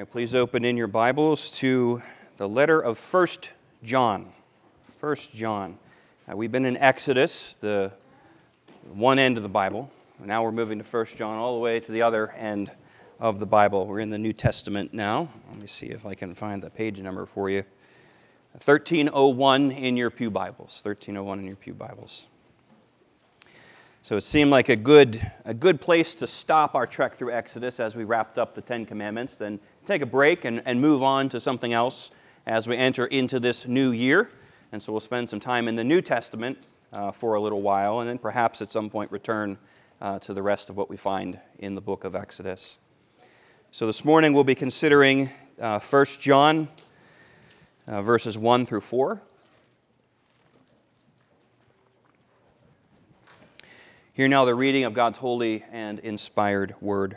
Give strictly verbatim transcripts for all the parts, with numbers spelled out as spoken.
right, please open in your Bibles to the letter of First John. First John. Uh, we've been in Exodus, the one end of the Bible. Now we're moving to First John all the way to the other end of the Bible. We're in the New Testament now. Let me see if I can find the page number for you. thirteen oh one in your pew Bibles. thirteen oh one in your pew Bibles. So it seemed like a good a good place to stop our trek through Exodus as we wrapped up the Ten Commandments, then take a break and, and move on to something else as we enter into this new year. And so we'll spend some time in the New Testament uh, for a little while, and then perhaps at some point return uh, to the rest of what we find in the book of Exodus. So this morning we'll be considering uh, First John uh, verses one through four. Hear now the reading of God's holy and inspired word.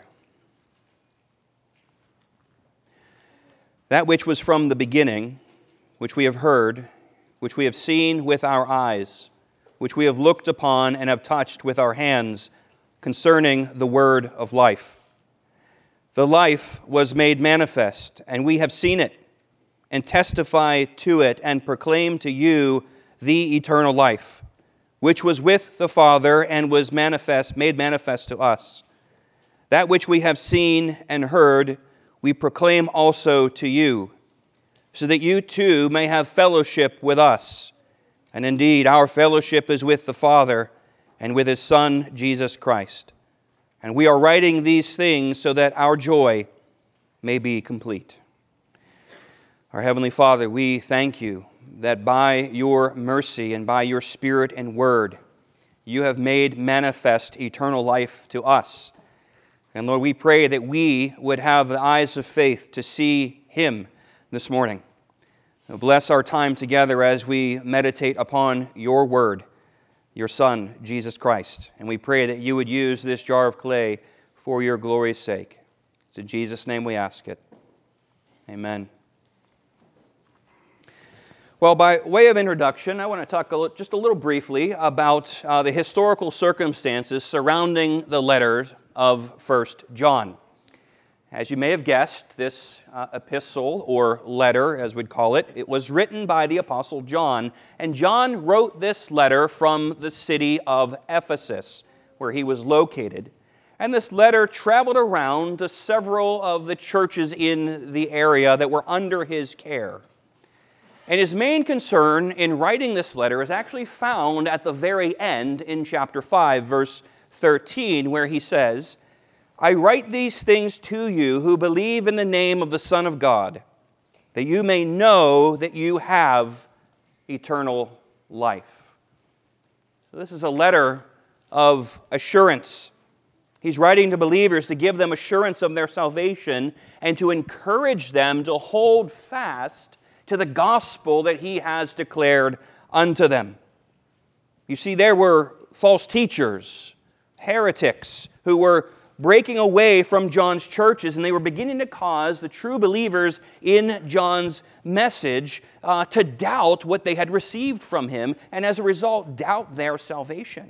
That which was from the beginning, which we have heard, which we have seen with our eyes, which we have looked upon and have touched with our hands, concerning the word of life. The life was made manifest, and we have seen it, and testify to it, and proclaim to you the eternal life, which was with the Father and was manifest, made manifest to us. That which we have seen and heard, we proclaim also to you, so that you too may have fellowship with us. And indeed, our fellowship is with the Father and with His Son, Jesus Christ. And we are writing these things so that our joy may be complete. Our Heavenly Father, we thank you that by your mercy and by your Spirit and word, you have made manifest eternal life to us. And Lord, we pray that we would have the eyes of faith to see Him this morning. Bless our time together as we meditate upon your word, your Son, Jesus Christ. And we pray that you would use this jar of clay for your glory's sake. It's in Jesus' name we ask it. Amen. Well, by way of introduction, I want to talk a little, just a little briefly about uh, the historical circumstances surrounding the letters of First John. As you may have guessed, this uh, epistle, or letter as we'd call it, it was written by the Apostle John. And John wrote this letter from the city of Ephesus, where he was located. And this letter traveled around to several of the churches in the area that were under his care. And his main concern in writing this letter is actually found at the very end in chapter five, verse thirteen, where he says, I write these things to you who believe in the name of the Son of God, that you may know that you have eternal life. So this is a letter of assurance. He's writing to believers to give them assurance of their salvation and to encourage them to hold fast to the gospel that he has declared unto them. You see, there were false teachers, heretics, who were breaking away from John's churches, and they were beginning to cause the true believers in John's message uh, to doubt what they had received from him, and as a result, doubt their salvation.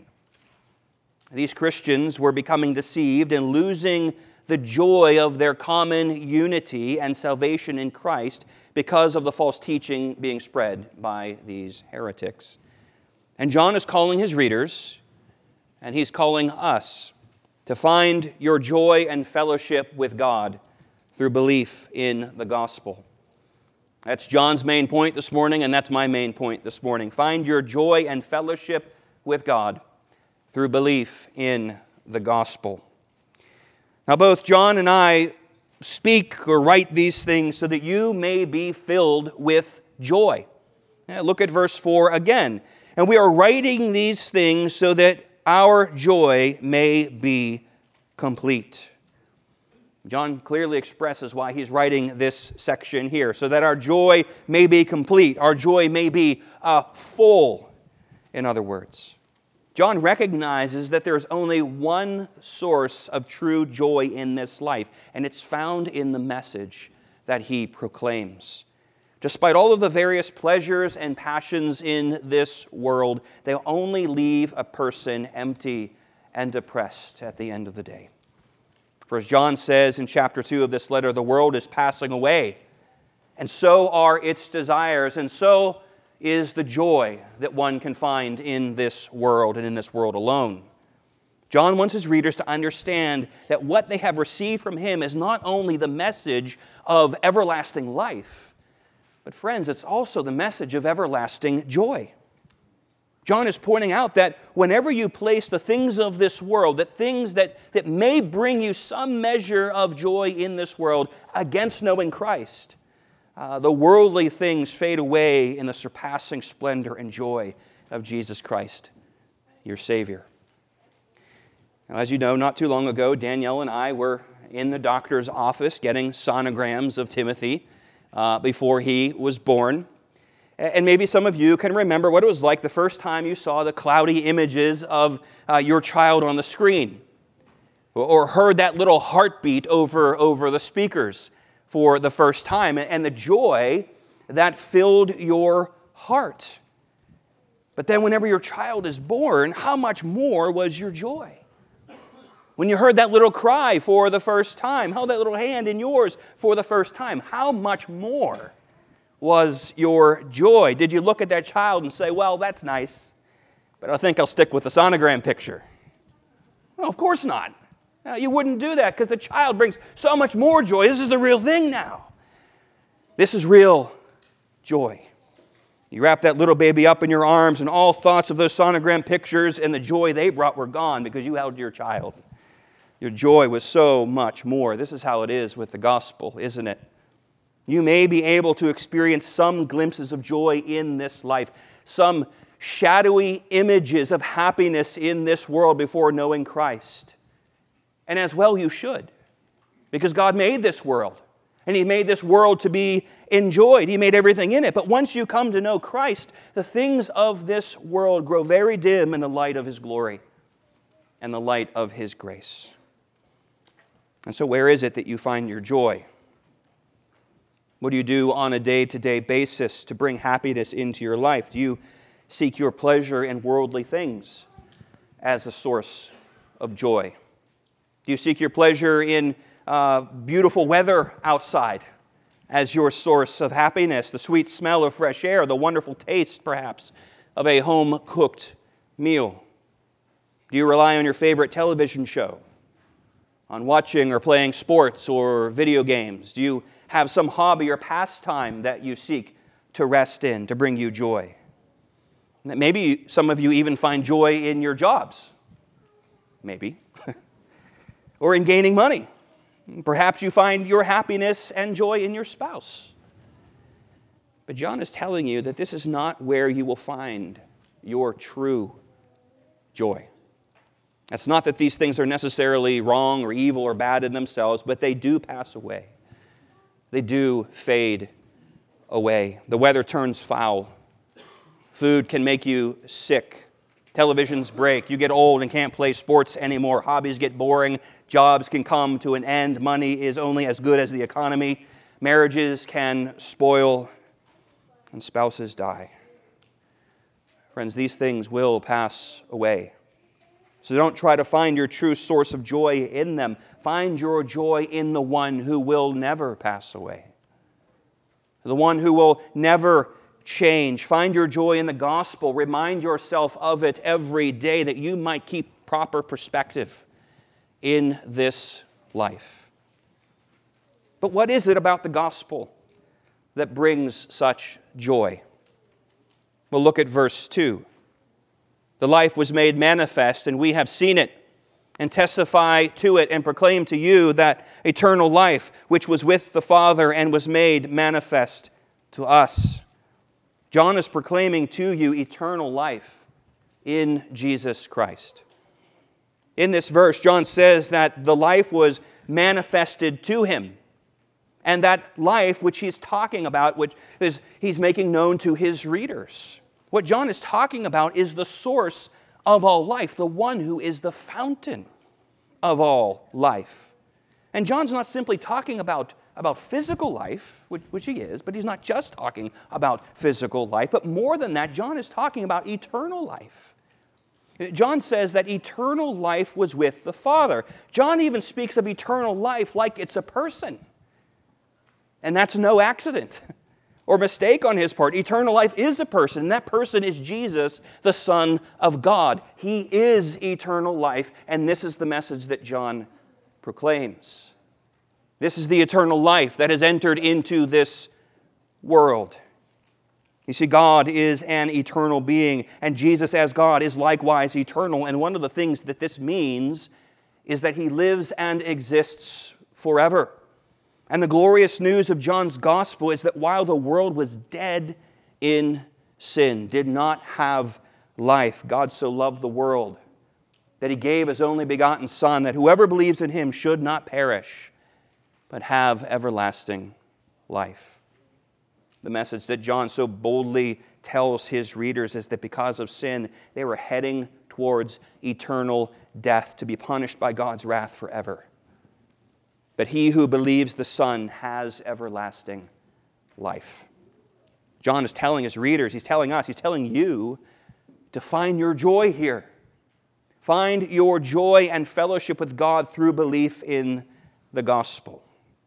These Christians were becoming deceived and losing the joy of their common unity and salvation in Christ because of the false teaching being spread by these heretics. And John is calling his readers, and he's calling us to find your joy and fellowship with God through belief in the gospel. That's John's main point this morning, and that's my main point this morning. Find your joy and fellowship with God through belief in the gospel. Now, both John and I speak or write these things so that you may be filled with joy. Yeah, look at verse four again. And we are writing these things so that our joy may be complete. John clearly expresses why he's writing this section here, so that our joy may be complete, our joy may be uh, full, in other words. John recognizes that there's only one source of true joy in this life, and it's found in the message that he proclaims. Despite all of the various pleasures and passions in this world, they'll only leave a person empty and depressed at the end of the day. For as John says in chapter two of this letter, the world is passing away, and so are its desires, and so is the joy that one can find in this world and in this world alone. John wants his readers to understand that what they have received from him is not only the message of everlasting life, but friends, it's also the message of everlasting joy. John is pointing out that whenever you place the things of this world, that things that, that may bring you some measure of joy in this world against knowing Christ, uh, the worldly things fade away in the surpassing splendor and joy of Jesus Christ, your Savior. Now, as you know, not too long ago, Danielle and I were in the doctor's office getting sonograms of Timothy uh, before he was born. And maybe some of you can remember what it was like the first time you saw the cloudy images of uh, your child on the screen, or heard that little heartbeat over, over the speakers for the first time, and the joy that filled your heart. But then whenever your child is born, how much more was your joy? When you heard that little cry for the first time, held that little hand in yours for the first time, how much more was your joy? Did you look at that child and say, well, that's nice, but I think I'll stick with the sonogram picture? Well, of course not. Now, you wouldn't do that because the child brings so much more joy. This is the real thing now. This is real joy. You wrap that little baby up in your arms, and all thoughts of those sonogram pictures and the joy they brought were gone because you held your child. Your joy was so much more. This is how it is with the gospel, isn't it? You may be able to experience some glimpses of joy in this life, some shadowy images of happiness in this world before knowing Christ. And as well you should, because God made this world, and He made this world to be enjoyed. He made everything in it. But once you come to know Christ, the things of this world grow very dim in the light of His glory and the light of His grace. And so where is it that you find your joy? What do you do on a day-to-day basis to bring happiness into your life? Do you seek your pleasure in worldly things as a source of joy? Do you seek your pleasure in uh, beautiful weather outside as your source of happiness, the sweet smell of fresh air, the wonderful taste, perhaps, of a home-cooked meal? Do you rely on your favorite television show, on watching or playing sports or video games? Do you have some hobby or pastime that you seek to rest in, to bring you joy? Maybe some of you even find joy in your jobs. Maybe. Or in gaining money. Perhaps you find your happiness and joy in your spouse. But John is telling you that this is not where you will find your true joy. It's not that these things are necessarily wrong or evil or bad in themselves, but they do pass away. They do fade away. The weather turns foul. Food can make you sick. Televisions break. You get old and can't play sports anymore. Hobbies get boring. Jobs can come to an end. Money is only as good as the economy. Marriages can spoil, and spouses die. Friends, these things will pass away. So don't try to find your true source of joy in them. Find your joy in the one who will never pass away, the one who will never change. Find your joy in the gospel. Remind yourself of it every day that you might keep proper perspective in this life. But what is it about the gospel that brings such joy? Well, look at verse two. The life was made manifest, and we have seen it, and testify to it, and proclaim to you that eternal life, which was with the Father and was made manifest to us. John is proclaiming to you eternal life in Jesus Christ. In this verse, John says that the life was manifested to him. And that life which he's talking about, which is he's making known to his readers. What John is talking about is the source of all life, the one who is the fountain of all life. And John's not simply talking about, about physical life, which, which he is, but he's not just talking about physical life, but more than that, John is talking about eternal life. John says that eternal life was with the Father. John even speaks of eternal life like it's a person. And that's no accident or mistake on his part. Eternal life is a person, and that person is Jesus, the Son of God. He is eternal life, and this is the message that John proclaims. This is the eternal life that has entered into this world. You see, God is an eternal being, and Jesus as God is likewise eternal. And one of the things that this means is that he lives and exists forever. And the glorious news of John's gospel is that while the world was dead in sin, did not have life, God so loved the world that he gave his only begotten Son, that whoever believes in him should not perish, but have everlasting life. The message that John so boldly tells his readers is that because of sin, they were heading towards eternal death, to be punished by God's wrath forever. But he who believes the Son has everlasting life. John is telling his readers, he's telling us, he's telling you to find your joy here. Find your joy and fellowship with God through belief in the gospel.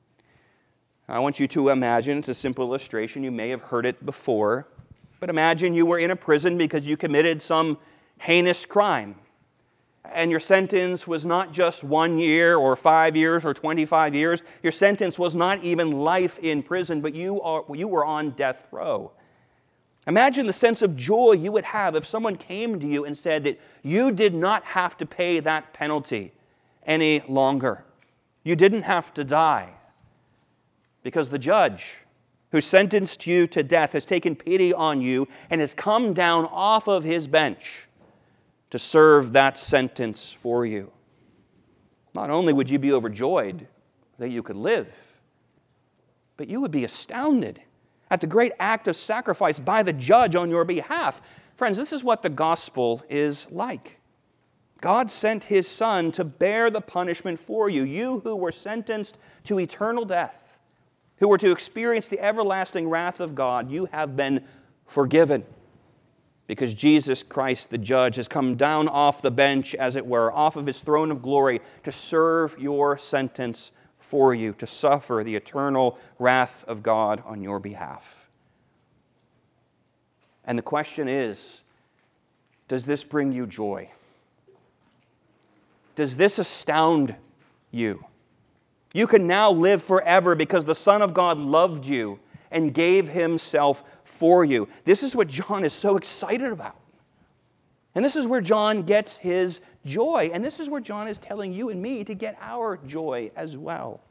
I want you to imagine, it's a simple illustration, you may have heard it before, but imagine you were in a prison because you committed some heinous crime. And your sentence was not just one year or five years or twenty-five years. Your sentence was not even life in prison, but you, are, you were on death row. Imagine the sense of joy you would have if someone came to you and said that you did not have to pay that penalty any longer. You didn't have to die because the judge who sentenced you to death has taken pity on you and has come down off of his bench to serve that sentence for you. Not only would you be overjoyed that you could live, but you would be astounded at the great act of sacrifice by the judge on your behalf. Friends, this is what the gospel is like. God sent his Son to bear the punishment for you. You who were sentenced to eternal death, who were to experience the everlasting wrath of God, you have been forgiven. Because Jesus Christ, the judge, has come down off the bench, as it were, off of his throne of glory, to serve your sentence for you, to suffer the eternal wrath of God on your behalf. And the question is, does this bring you joy? Does this astound you? You can now live forever because the Son of God loved you and gave himself for you. This is what John is so excited about. And this is where John gets his joy. And this is where John is telling you and me to get our joy as well.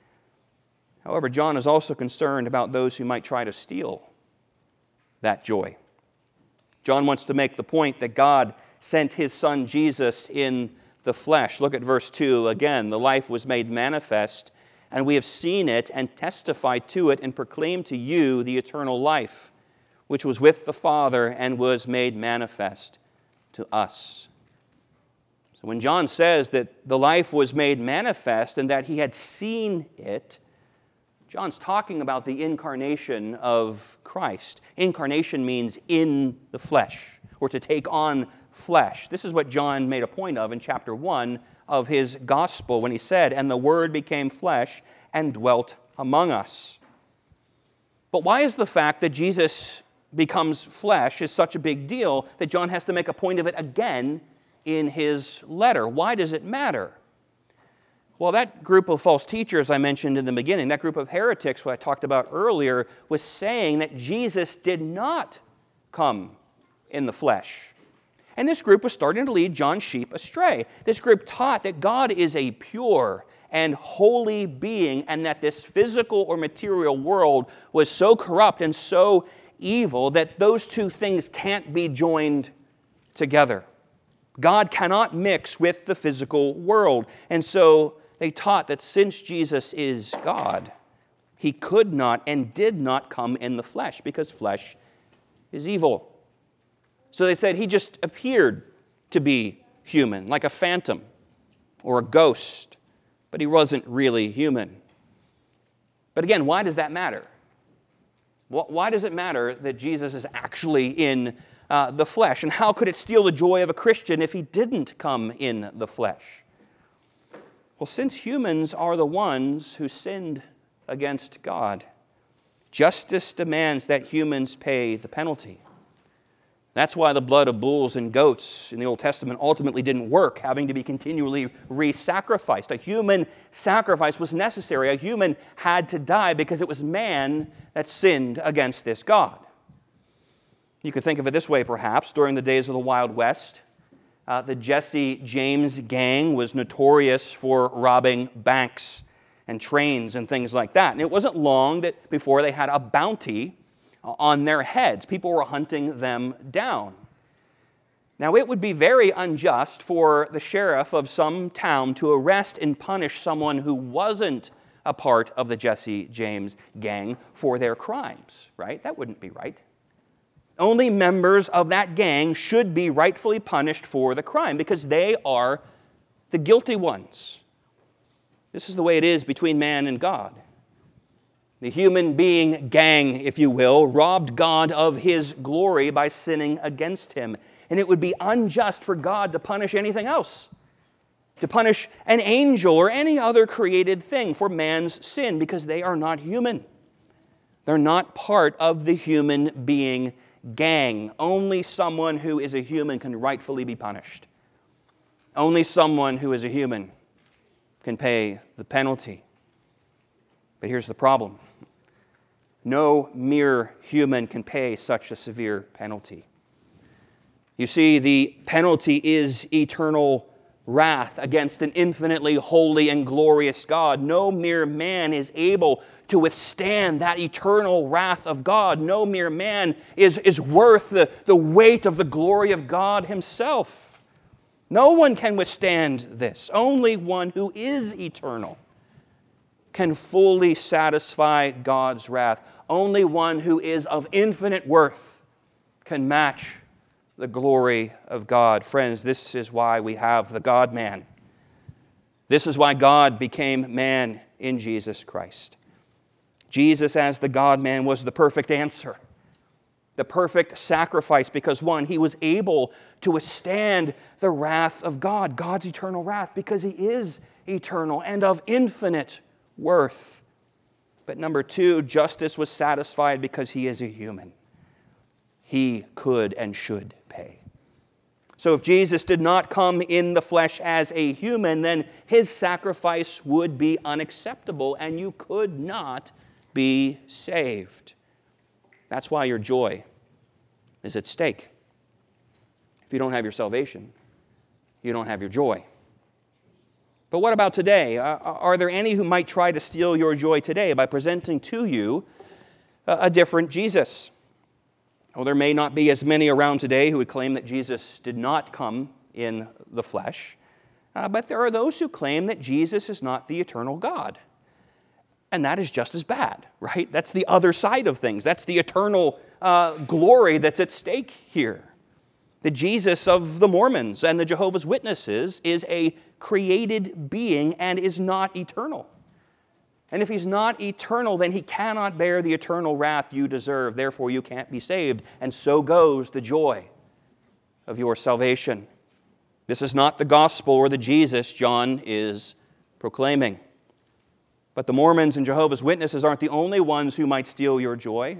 However, John is also concerned about those who might try to steal that joy. John wants to make the point that God sent his Son Jesus in the flesh. Look at verse two again. The life was made manifest, and we have seen it and testified to it and proclaimed to you the eternal life, which was with the Father and was made manifest to us. So when John says that the life was made manifest and that he had seen it, John's talking about the incarnation of Christ. Incarnation means in the flesh, or to take on flesh. This is what John made a point of in chapter one of his gospel when he said, "And the Word became flesh and dwelt among us." But why is the fact that Jesus becomes flesh is such a big deal that John has to make a point of it again in his letter? Why does it matter? Well, that group of false teachers I mentioned in the beginning, that group of heretics who I talked about earlier, was saying that Jesus did not come in the flesh. And this group was starting to lead John's sheep astray. This group taught that God is a pure and holy being, and that this physical or material world was so corrupt and so evil that those two things can't be joined together. God cannot mix with the physical world. And so they taught that since Jesus is God, he could not and did not come in the flesh, because flesh is evil. So they said he just appeared to be human, like a phantom or a ghost, but he wasn't really human. But again, why does that matter? Why does it matter that Jesus is actually in uh, the flesh. And how could it steal the joy of a Christian if he didn't come in the flesh? Well, since humans are the ones who sinned against God, justice demands that humans pay the penalty. That's why the blood of bulls and goats in the Old Testament ultimately didn't work, having to be continually re-sacrificed. A human sacrifice was necessary. A human had to die because it was man that sinned against this God. You could think of it this way, perhaps. During the days of the Wild West, uh, the Jesse James gang was notorious for robbing banks and trains and things like that. And it wasn't long that before they had a bounty on their heads. People were hunting them down. Now, it would be very unjust for the sheriff of some town to arrest and punish someone who wasn't a part of the Jesse James gang for their crimes, right? That wouldn't be right. Only members of that gang should be rightfully punished for the crime because they are the guilty ones. This is the way it is between man and God. The human being gang, if you will, robbed God of his glory by sinning against him. And it would be unjust for God to punish anything else, to punish an angel or any other created thing for man's sin because they are not human. They're not part of the human being gang. Only someone who is a human can rightfully be punished. Only someone who is a human can pay the penalty. But here's the problem. No mere human can pay such a severe penalty. You see, the penalty is eternal wrath against an infinitely holy and glorious God. No mere man is able to withstand that eternal wrath of God. No mere man is, is worth the, the weight of the glory of God himself. No one can withstand this. Only one who is eternal can fully satisfy God's wrath. Only one who is of infinite worth can match the glory of God. Friends, this is why we have the God-man. This is why God became man in Jesus Christ. Jesus, as the God-man, was the perfect answer, the perfect sacrifice, because one, he was able to withstand the wrath of God, God's eternal wrath, because he is eternal and of infinite worth. But number two, justice was satisfied because he is a human. He could and should pay. So if Jesus did not come in the flesh as a human, then his sacrifice would be unacceptable and you could not be saved. That's why your joy is at stake. If you don't have your salvation, you don't have your joy. But what about today? Uh, are there any who might try to steal your joy today by presenting to you a, a different Jesus? Well, there may not be as many around today who would claim that Jesus did not come in the flesh, uh, but there are those who claim that Jesus is not the eternal God. And that is just as bad, right? That's the other side of things. That's the eternal uh, glory that's at stake here. The Jesus of the Mormons and the Jehovah's Witnesses is a created being and is not eternal. And if he's not eternal, then he cannot bear the eternal wrath you deserve. Therefore, you can't be saved. And so goes the joy of your salvation. This is not the gospel or the Jesus John is proclaiming. But the Mormons and Jehovah's Witnesses aren't the only ones who might steal your joy.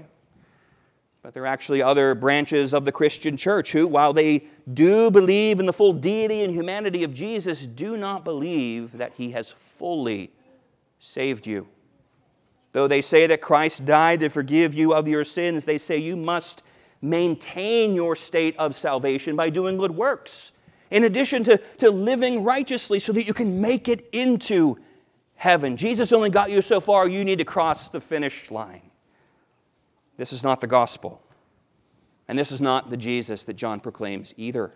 But there are actually other branches of the Christian church who, while they do believe in the full deity and humanity of Jesus, do not believe that he has fully saved you. Though they say that Christ died to forgive you of your sins, they say you must maintain your state of salvation by doing good works, in addition to, to living righteously so that you can make it into heaven. Jesus only got you so far, you need to cross the finish line. This is not the gospel. And this is not the Jesus that John proclaims either.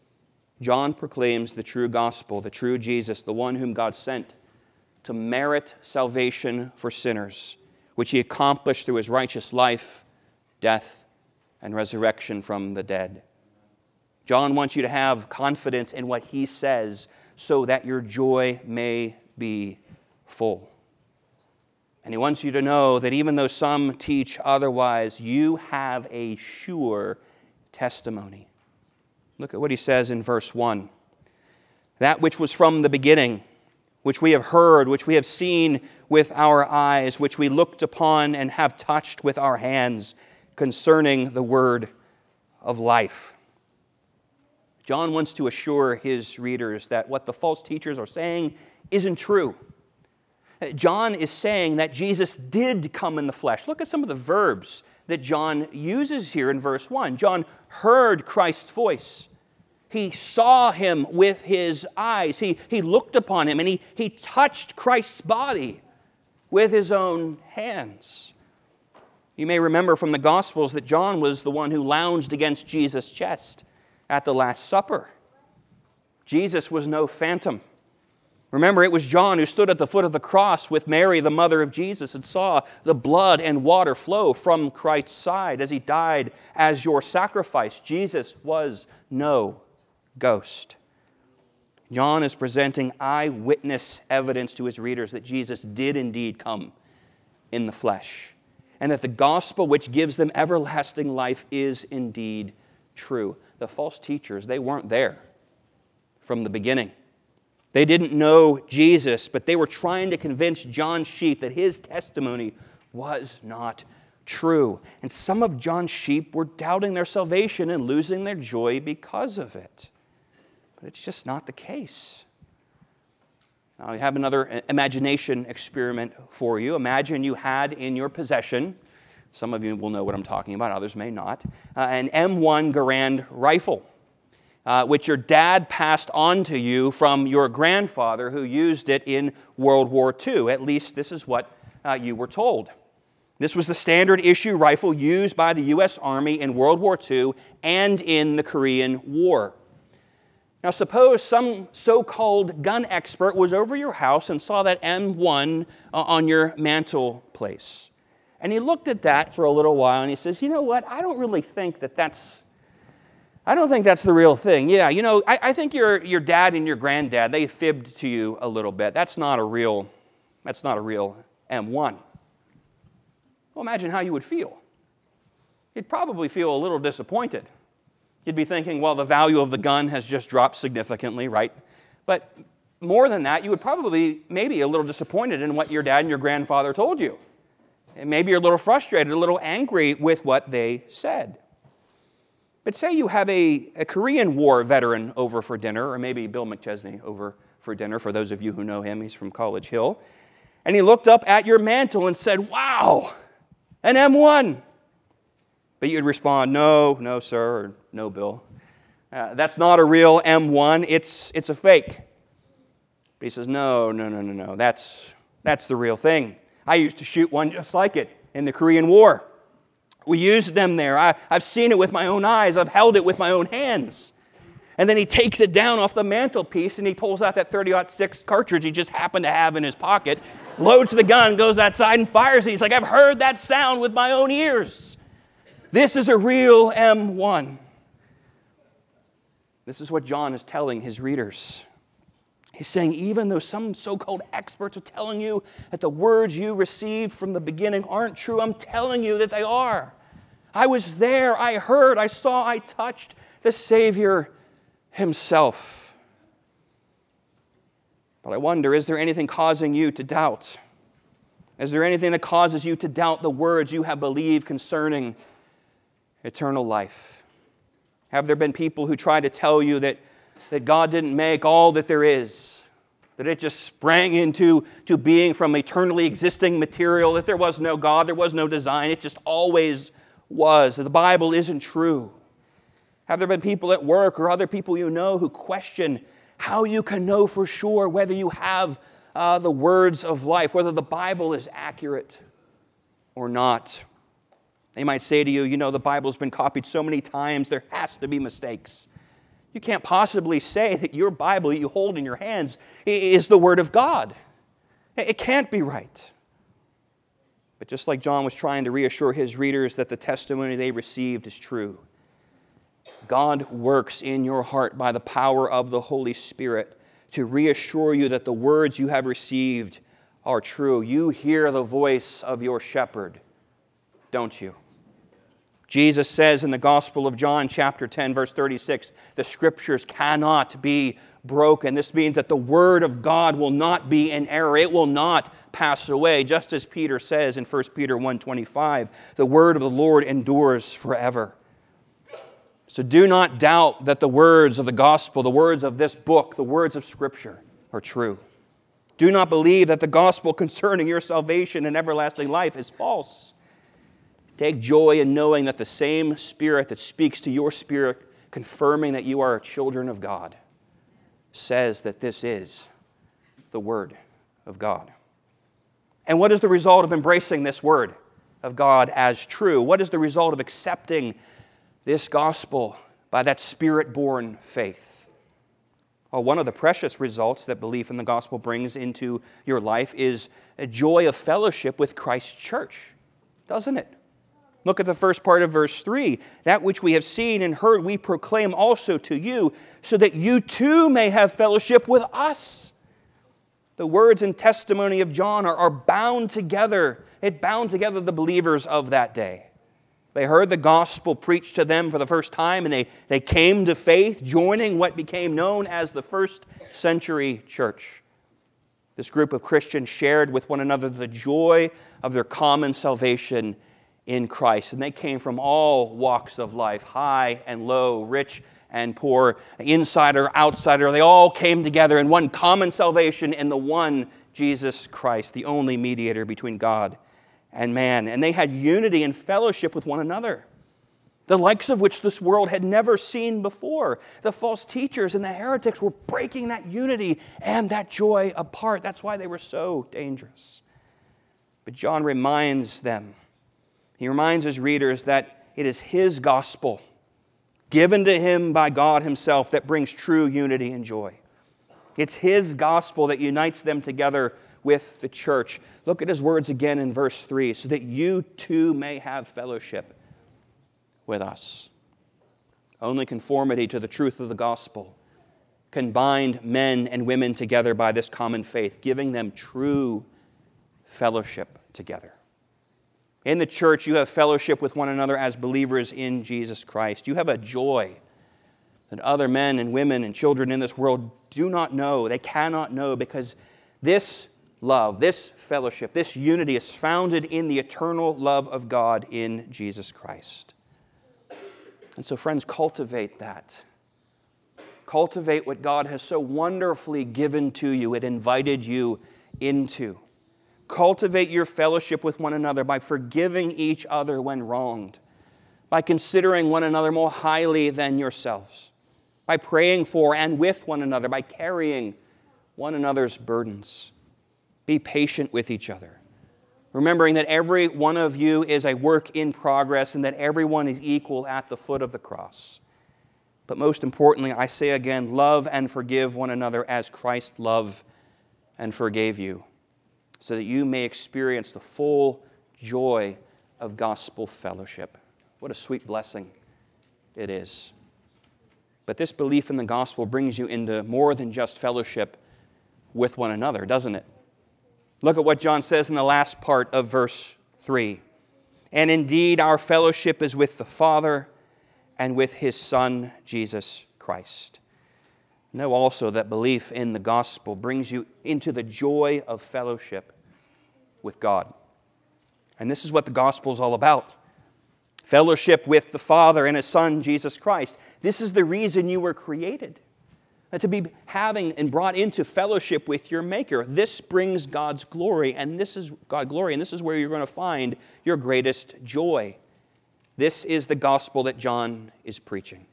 John proclaims the true gospel, the true Jesus, the one whom God sent to merit salvation for sinners, which he accomplished through his righteous life, death, and resurrection from the dead. John wants you to have confidence in what he says so that your joy may be full. And he wants you to know that even though some teach otherwise, you have a sure testimony. Look at what he says in verse one. That which was from the beginning, which we have heard, which we have seen with our eyes, which we looked upon and have touched with our hands, concerning the word of life. John wants to assure his readers that what the false teachers are saying isn't true. John is saying that Jesus did come in the flesh. Look at some of the verbs that John uses here in verse one. John heard Christ's voice. He saw him with his eyes. He, he looked upon him and he, he touched Christ's body with his own hands. You may remember from the Gospels that John was the one who lounged against Jesus' chest at the Last Supper. Jesus was no phantom. Remember, it was John who stood at the foot of the cross with Mary, the mother of Jesus, and saw the blood and water flow from Christ's side as he died as your sacrifice. Jesus was no ghost. John is presenting eyewitness evidence to his readers that Jesus did indeed come in the flesh, and that the gospel which gives them everlasting life is indeed true. The false teachers, they weren't there from the beginning. They didn't know Jesus, but they were trying to convince John's sheep that his testimony was not true. And some of John's sheep were doubting their salvation and losing their joy because of it. But it's just not the case. Now, I have another imagination experiment for you. Imagine you had in your possession, some of you will know what I'm talking about, others may not, uh, an M one Garand rifle. Uh, which your dad passed on to you from your grandfather who used it in World War Two. At least this is what uh, you were told. This was the standard issue rifle used by the U S Army in World War Two and in the Korean War. Now suppose some so-called gun expert was over your house and saw that M one uh, on your mantel place. And he looked at that for a little while and he says, you know what, I don't really think that that's I don't think that's the real thing. Yeah, you know, I, I think your, your dad and your granddad, they fibbed to you a little bit. That's not a real, that's not a real M one. Well, imagine how you would feel. You'd probably feel a little disappointed. You'd be thinking, well, the value of the gun has just dropped significantly, right? But more than that, you would probably maybe a little disappointed in what your dad and your grandfather told you. And maybe you're a little frustrated, a little angry with what they said. But say you have a, a Korean War veteran over for dinner, or maybe Bill McChesney over for dinner, for those of you who know him, he's from College Hill. And he looked up at your mantle and said, wow, an M one. But you'd respond, no, no, sir, or no, Bill. Uh, that's not a real M one, it's, it's a fake. But he says, no, no, no, no, no, that's, that's the real thing. I used to shoot one just like it in the Korean War. We used them there. I, I've seen it with my own eyes. I've held it with my own hands. And then he takes it down off the mantelpiece and he pulls out that thirty oh six cartridge he just happened to have in his pocket, loads the gun, goes outside and fires it. He's like, I've heard that sound with my own ears. This is a real M one. This is what John is telling his readers. He's saying, even though some so-called experts are telling you that the words you received from the beginning aren't true, I'm telling you that they are. I was there, I heard, I saw, I touched the Savior himself. But I wonder, is there anything causing you to doubt? Is there anything that causes you to doubt the words you have believed concerning eternal life? Have there been people who try to tell you that that God didn't make all that there is, that it just sprang into to being from eternally existing material, that there was no God, there was no design, it just always was, that the Bible isn't true? Have there been people at work or other people you know who question how you can know for sure whether you have uh, the words of life, whether the Bible is accurate or not? They might say to you, you know, the Bible's been copied so many times, there has to be mistakes. You can't possibly say that your Bible that you hold in your hands is the Word of God. It can't be right. But just like John was trying to reassure his readers that the testimony they received is true, God works in your heart by the power of the Holy Spirit to reassure you that the words you have received are true. You hear the voice of your shepherd, don't you? Jesus says in the Gospel of John, chapter ten, verse thirty-six, the Scriptures cannot be broken. This means that the Word of God will not be in error. It will not pass away. Just as Peter says in First Peter one twenty-five, the Word of the Lord endures forever. So do not doubt that the words of the Gospel, the words of this book, the words of Scripture are true. Do not believe that the Gospel concerning your salvation and everlasting life is false. Take joy in knowing that the same Spirit that speaks to your spirit, confirming that you are children of God, says that this is the Word of God. And what is the result of embracing this Word of God as true? What is the result of accepting this gospel by that Spirit-born faith? Well, one of the precious results that belief in the gospel brings into your life is a joy of fellowship with Christ's church, doesn't it? Look at the first part of verse three. That which we have seen and heard we proclaim also to you, so that you too may have fellowship with us. The words and testimony of John are, are bound together. It bound together the believers of that day. They heard the gospel preached to them for the first time, and they, they came to faith, joining what became known as the first century church. This group of Christians shared with one another the joy of their common salvation in Christ. And they came from all walks of life, high and low, rich and poor, insider, outsider. They all came together in one common salvation in the one Jesus Christ, the only mediator between God and man. And they had unity and fellowship with one another, the likes of which this world had never seen before. The false teachers and the heretics were breaking that unity and that joy apart. That's why they were so dangerous. But John reminds them, he reminds his readers that it is his gospel, given to him by God himself, that brings true unity and joy. It's his gospel that unites them together with the church. Look at his words again in verse three, so that you too may have fellowship with us. Only conformity to the truth of the gospel can bind men and women together by this common faith, giving them true fellowship together. In the church, you have fellowship with one another as believers in Jesus Christ. You have a joy that other men and women and children in this world do not know. They cannot know, because this love, this fellowship, this unity is founded in the eternal love of God in Jesus Christ. And so, friends, cultivate that. Cultivate what God has so wonderfully given to you, it invited you into. Cultivate your fellowship with one another by forgiving each other when wronged, by considering one another more highly than yourselves, by praying for and with one another, by carrying one another's burdens. Be patient with each other, remembering that every one of you is a work in progress and that everyone is equal at the foot of the cross. But most importantly, I say again, love and forgive one another as Christ loved and forgave you, so that you may experience the full joy of gospel fellowship. What a sweet blessing it is. But this belief in the gospel brings you into more than just fellowship with one another, doesn't it? Look at what John says in the last part of verse three. And indeed, our fellowship is with the Father and with his Son, Jesus Christ. Know also that belief in the gospel brings you into the joy of fellowship with God. And this is what the gospel is all about. Fellowship with the Father and his Son, Jesus Christ. This is the reason you were created. To be having and brought into fellowship with your Maker. This brings God's glory, and this is God glory, and this is where you're going to find your greatest joy. This is the gospel that John is preaching.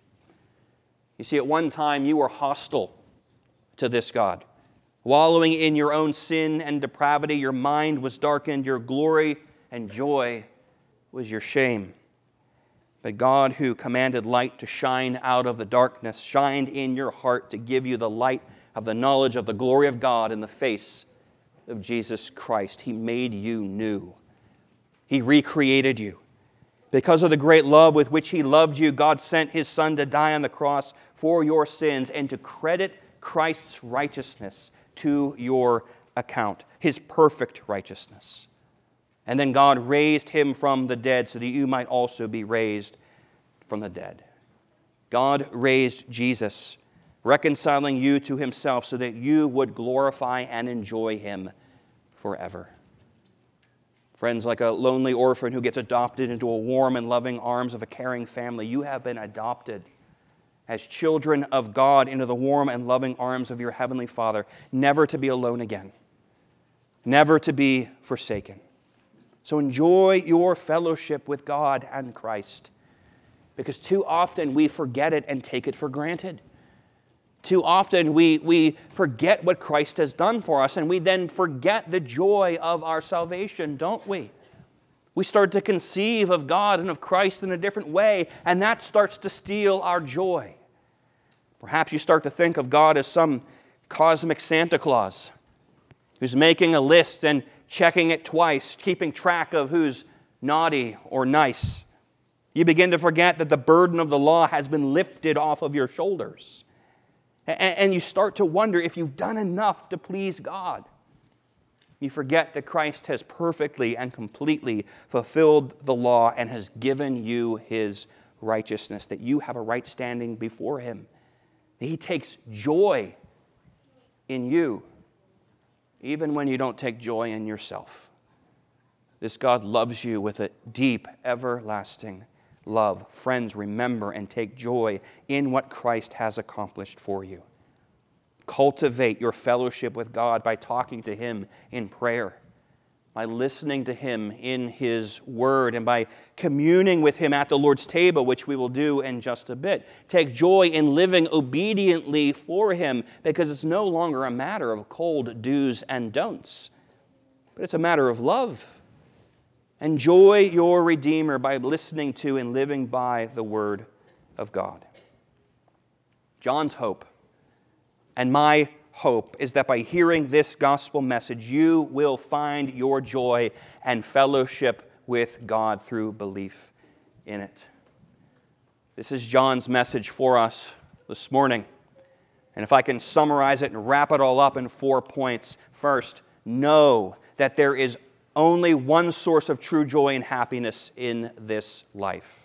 You see, at one time you were hostile to this God. Wallowing in your own sin and depravity, your mind was darkened, your glory and joy was your shame. But God, who commanded light to shine out of the darkness, shined in your heart to give you the light of the knowledge of the glory of God in the face of Jesus Christ. He made you new. He recreated you. Because of the great love with which he loved you, God sent his Son to die on the cross for your sins and to credit Christ's righteousness to your account, his perfect righteousness. And then God raised him from the dead so that you might also be raised from the dead. God raised Jesus, reconciling you to himself so that you would glorify and enjoy him forever. Friends, like a lonely orphan who gets adopted into a warm and loving arms of a caring family, you have been adopted as children of God into the warm and loving arms of your heavenly Father, never to be alone again, never to be forsaken. So enjoy your fellowship with God and Christ, because too often we forget it and take it for granted. Too often we, we forget what Christ has done for us, and we then forget the joy of our salvation, don't we? We start to conceive of God and of Christ in a different way, and that starts to steal our joy. Perhaps you start to think of God as some cosmic Santa Claus who's making a list and checking it twice, keeping track of who's naughty or nice. You begin to forget that the burden of the law has been lifted off of your shoulders. And you start to wonder if you've done enough to please God. You forget that Christ has perfectly and completely fulfilled the law and has given you his righteousness, that you have a right standing before him. He takes joy in you, even when you don't take joy in yourself. This God loves you with a deep, everlasting love. Friends, remember and take joy in what Christ has accomplished for you. Cultivate your fellowship with God by talking to him in prayer, by listening to him in his word, and by communing with him at the Lord's table, which we will do in just a bit. Take joy in living obediently for him, because it's no longer a matter of cold do's and don'ts, but it's a matter of love. Enjoy your Redeemer by listening to and living by the word of God. John's hope and my hope is that by hearing this gospel message, you will find your joy and fellowship with God through belief in it. This is John's message for us this morning. And if I can summarize it and wrap it all up in four points. First, know that there is only one source of true joy and happiness in this life,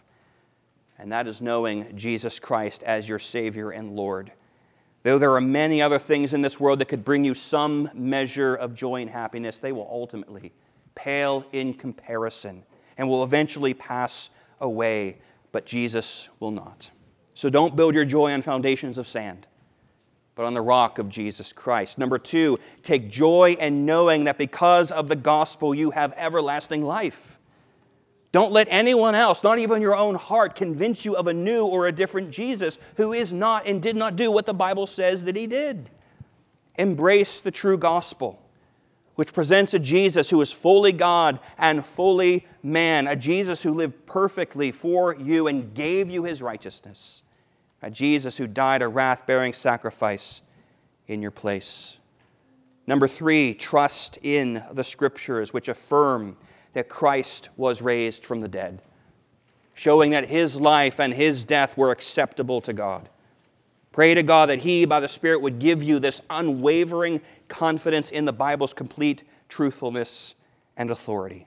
and that is knowing Jesus Christ as your Savior and Lord. Though there are many other things in this world that could bring you some measure of joy and happiness, they will ultimately pale in comparison and will eventually pass away, but Jesus will not. So don't build your joy on foundations of sand, but on the rock of Jesus Christ. Number two, take joy in knowing that because of the gospel you have everlasting life. Don't let anyone else, not even your own heart, convince you of a new or a different Jesus who is not and did not do what the Bible says that he did. Embrace the true gospel, which presents a Jesus who is fully God and fully man, a Jesus who lived perfectly for you and gave you his righteousness, a Jesus who died a wrath-bearing sacrifice in your place. Number three, trust in the Scriptures, which affirm that Christ was raised from the dead, showing that his life and his death were acceptable to God. Pray to God that he, by the Spirit, would give you this unwavering confidence in the Bible's complete truthfulness and authority.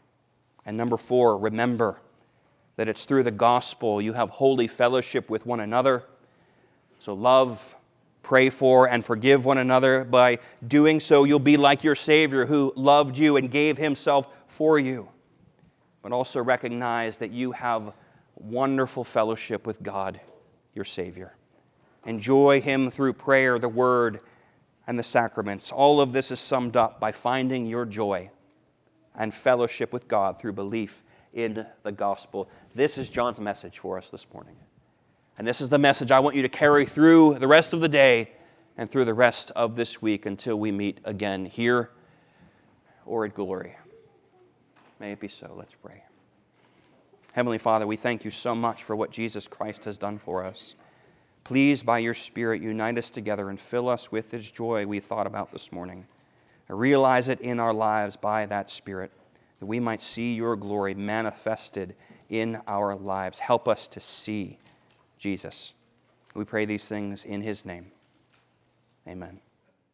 And number four, remember that it's through the gospel you have holy fellowship with one another. So love, pray for, and forgive one another. By doing so, you'll be like your Savior who loved you and gave himself for you. But also recognize that you have wonderful fellowship with God, your Savior. Enjoy him through prayer, the word, and the sacraments. All of this is summed up by finding your joy and fellowship with God through belief in the gospel. This is John's message for us this morning. And this is the message I want you to carry through the rest of the day and through the rest of this week until we meet again here or at Glory. May it be so. Let's pray. Heavenly Father, we thank you so much for what Jesus Christ has done for us. Please, by your Spirit, unite us together and fill us with this joy we thought about this morning. Realize it in our lives by that Spirit, that we might see your glory manifested in our lives. Help us to see Jesus. We pray these things in his name. Amen.